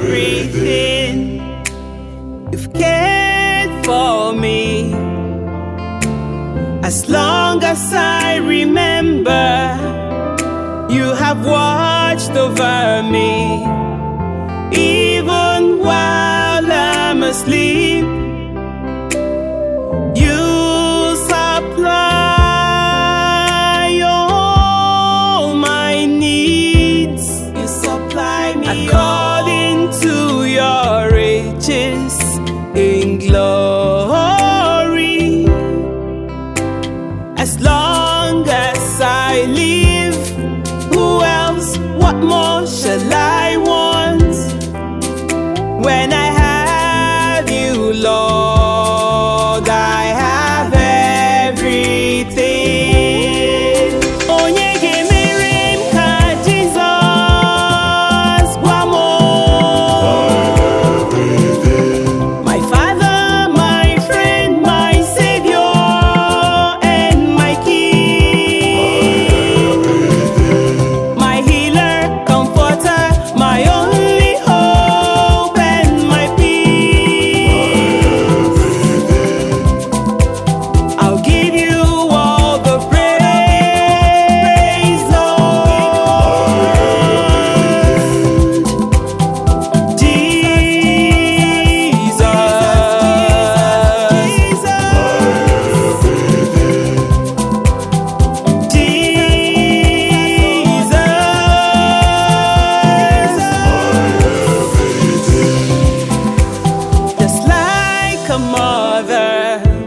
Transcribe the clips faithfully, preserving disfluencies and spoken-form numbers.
everything. You've cared for me as long as I remember. You have watched over me even while I'm asleep. You supply all my needs. You supply me according to your riches in glory. As long as I live, who else, what more shall I want? When I have you, Lord, I have everything. Onye ga-emere m ka Jesus gwa m, my Father, my friend, my Savior, and my King, my healer, comforter, my only hope and my peace. I'll give you all the praise, Lord. Jesus, just like a mother,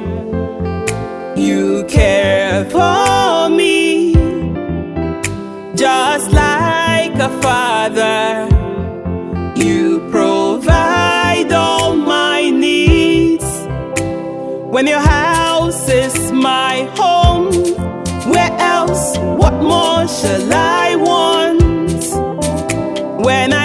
you care for me. Just like a father, you provide all my needs. When your house is my home, where else, what more shall I want? When